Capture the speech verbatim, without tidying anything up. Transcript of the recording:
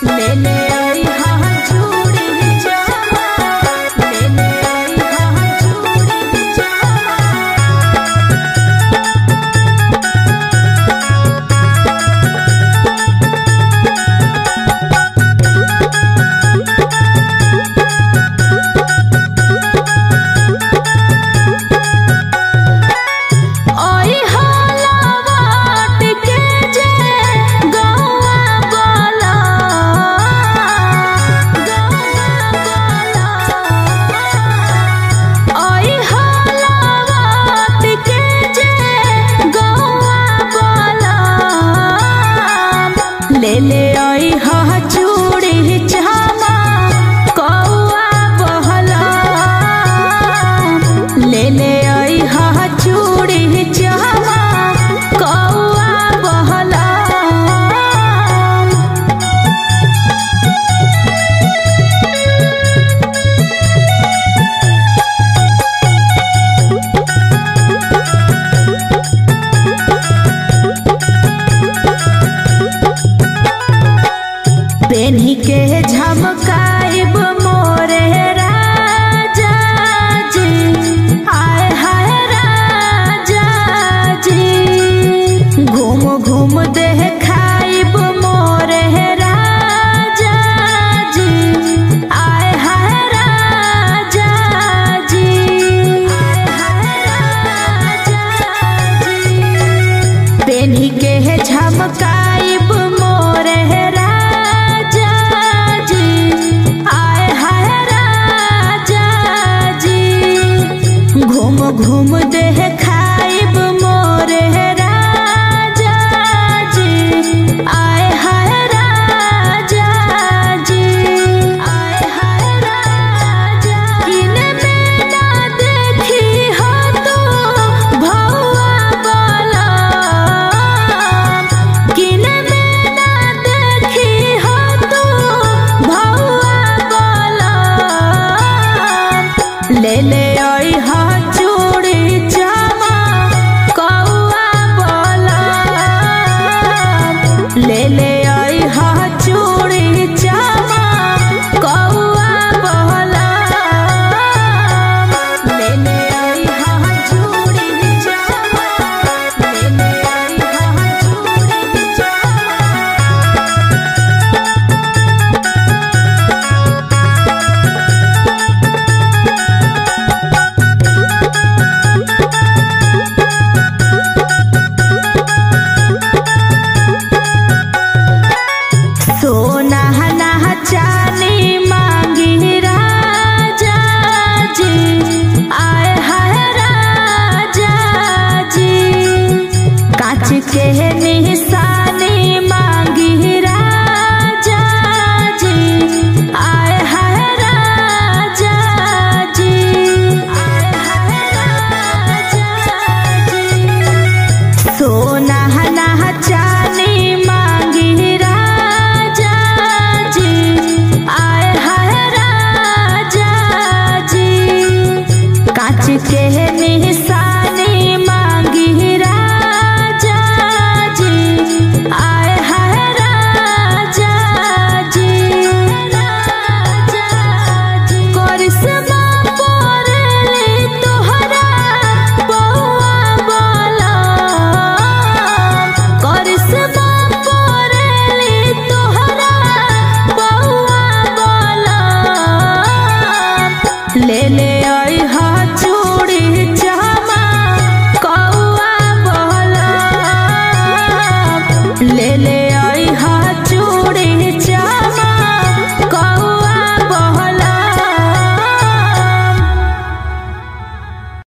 ले ले आई हा चूड़ी चामा कौआ बहला, ले ले आई हा चूड़ी चामा कौआ बहला। पेन्ही के झमकाइब मोरे राजा जी, आय हाय राजा जी, घूम घूम देखाइब मोरे राजा जी, आय हाय राजा जी, आय हाय राजा जी। पेन्ही के झमकाइब मोरे घूम देखाइब मोरे राजा जी, आय हाय राजा जी, आय हाय राजा। किने में ना देखी हो तो भौआ बोला, किने में ना देखी हो तो भौआ बोला। ले ले आई हा ले ले आई हा चूड़ी चामा कौआ बहला, ले ले आई हा चूड़ी चामा, ले ले आई हा चूड़ी चामा। सोना ना चांदी मांगी राजा जी, आय हाय राजा जी, कांच के निशानी मांगी राजा जी, आय हाय राजा जी, आय हाय राजा जी। सोना ना चांदी मांगी राजा जी, आय हाय राजा जी, कांच के निशानी मांगी राजा जी, आय हाय राजा जी, राजा जी। करिश्मा परेली तोहरा बउआ बोला, करिश्मा परेली तोहरा बउआ बोला। ले ले